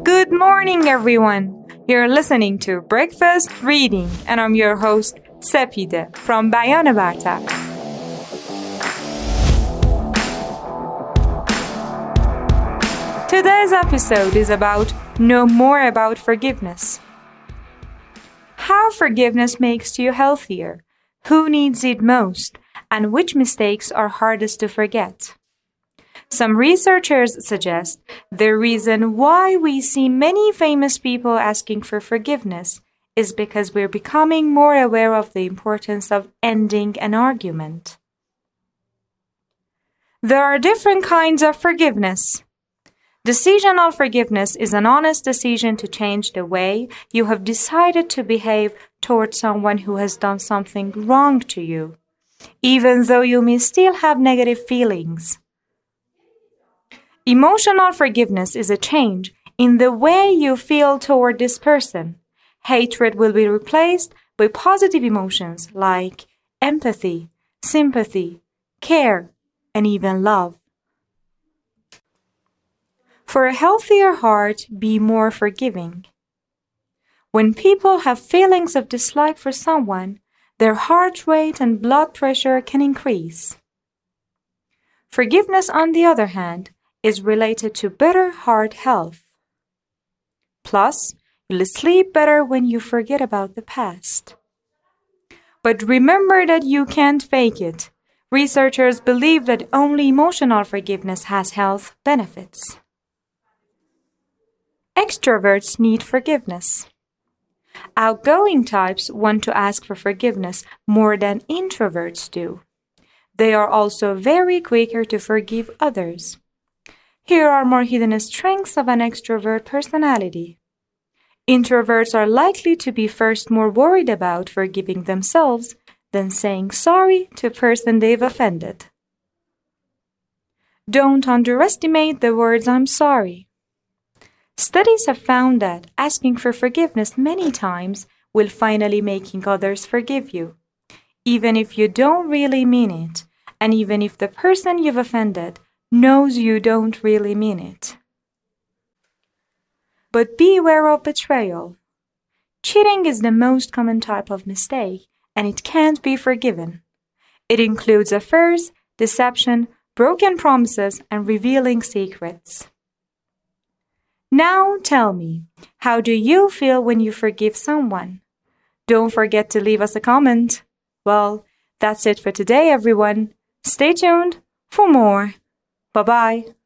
Good morning, everyone. You're listening to Breakfast Reading, and I'm your host, Sepide from Bayanabarta. Today's episode is about know more about forgiveness. How forgiveness makes you healthier, who needs it most, and which mistakes are hardest to forget. Some researchers suggest the reason why we see many famous people asking for forgiveness is because we're becoming more aware of the importance of ending an argument. There are different kinds of forgiveness. Decisional forgiveness is an honest decision to change the way you have decided to behave towards someone who has done something wrong to you, even though you may still have negative feelings. Emotional forgiveness is a change in the way you feel toward this person. Hatred will be replaced by positive emotions like empathy, sympathy, care, and even love. For a healthier heart, be more forgiving. When people have feelings of dislike for someone, their heart rate and blood pressure can increase. Forgiveness, on the other hand, is related to better heart health. Plus, you'll sleep better when you forget about the past. But remember that you can't fake it. Researchers believe that only emotional forgiveness has health benefits. Extroverts need forgiveness. Outgoing types want to ask for forgiveness more than introverts do. They are also very quicker to forgive others. Here are more hidden strengths of an extrovert personality. Introverts are likely to be first more worried about forgiving themselves than saying sorry to a person they've offended. Don't underestimate the words "I'm sorry." Studies have found that asking for forgiveness many times will finally making others forgive you, even if you don't really mean it, and even if the person you've offended knows you don't really mean it. But beware of betrayal. Cheating is the most common type of mistake, and it can't be forgiven. It includes affairs, deception, broken promises, and revealing secrets. Now tell me, how do you feel when you forgive someone? Don't forget to leave us a comment. Well, that's it for today, everyone. Stay tuned for more. Bye-bye.